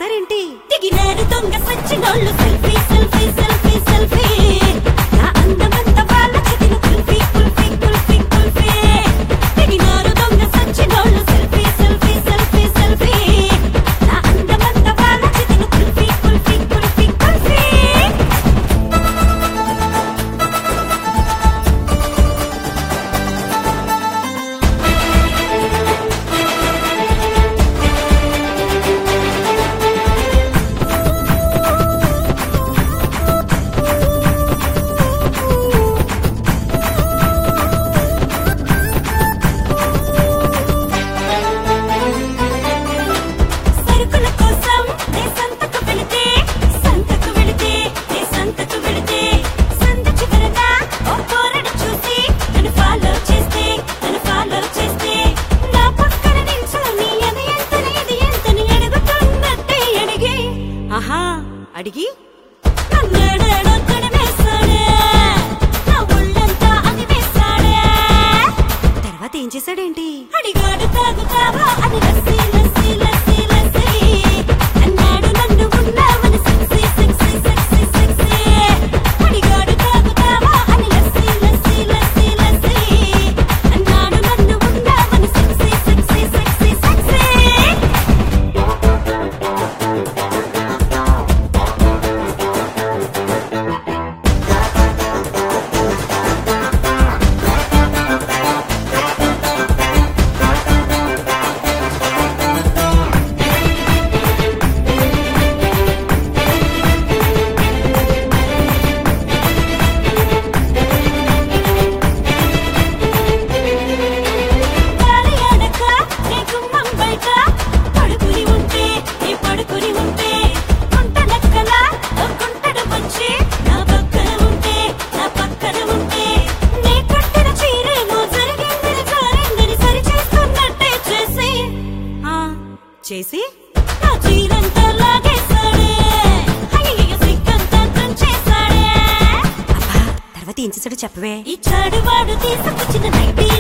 చేశారేంటి? దిగినారు దొంగ సచ్చినోళ్ళు సెల్ఫీ సెల్ఫీ సెల్ఫీ సెల్ఫీ నా అందమంతా వాళ్ళ చేతిలో కుల్ఫీ కుల్ఫీ కుల్ఫీ కుల్ఫీ దిగినారు దొంగ సచ్చినోళ్ళు సెల్ఫీ సెల్ఫీ సెల్ఫీ సెల్ఫీ నా అందమంతా వాళ్ళ చేతిలో కుల్ఫీ కుల్ఫీ కుల్ఫీ కుల్ఫీ సరుకుల కోసం నే సంతకు వెళితే నే సంతకు వెళితే సంత చివరన ఓ పోరడు చూసి నన్ను ఫాలో చేస్తే నా పక్కన నిల్చొని అది ఎంతని అడుగుతున్నట్టే అడిగి ఆహా, అడిగి నన్నేడేడో తడిమేశాడే నా ఒళ్ళంతా అది వేశాడే తర్వాత ఏం చేశాడేంటి? అడిగాడు తాగుతావా అని లస్సీ లస్సీ లస్సీ లస్సీ అన్నాడు నన్ను ఉన్నావని సెక్సీ సెక్సీ సెక్సీ సెక్సీ అడిగాడు తాగుతావా అని లస్సీ లస్సీ లస్సీ లస్సీ అన్నాడు నన్ను ఉన్నావని సెక్సీ సెక్సీ సెక్సీ సెక్సీ గాలి ఆడక నీ గుమ్మం బయట పడుకుని ఉంటే గుంట లెక్కల ఓ గుంటడు వచ్చి నా పక్కన ఉంటే నీ కట్టిన చీరేమో జారిందని సరి చేస్తున్నట్టే చేసి ఆ చేసి నా చీరంతా లాగేశాడే అయ్యయ్య సిగ్గంతా తుంచేశాడే అబ్బా, తర్వాత ఏం చేశాడో చెప్పవే. ఇచ్చాడు వాడు తీసుకొచ్చిన నైటీ